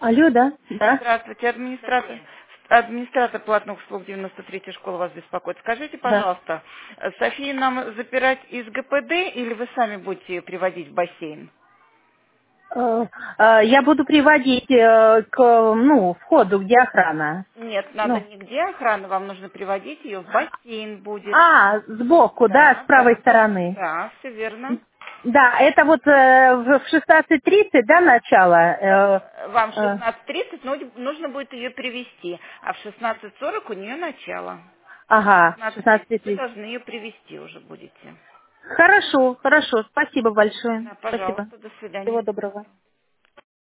Алло, да? Да? Здравствуйте, администратор платных услуг 93-й школы вас беспокоит. Скажите, Да. пожалуйста, Софии нам забирать из ГПД или вы сами будете ее приводить в бассейн? Я буду приводить к, входу, где охрана. Нет, надо Ну, нигде охраны, вам нужно приводить ее в бассейн будет. сбоку, да, с Да, правой да, стороны. да, все верно. Да, это вот в 16:30, да, начало? Вам в 16:30 нужно будет ее привести, а в 16:40 у нее начало. Ага, 16:30 вы 16:30. должны ее привести уже будете. Хорошо, хорошо, спасибо большое. Да, Спасибо. пожалуйста, до Всего свидания. доброго.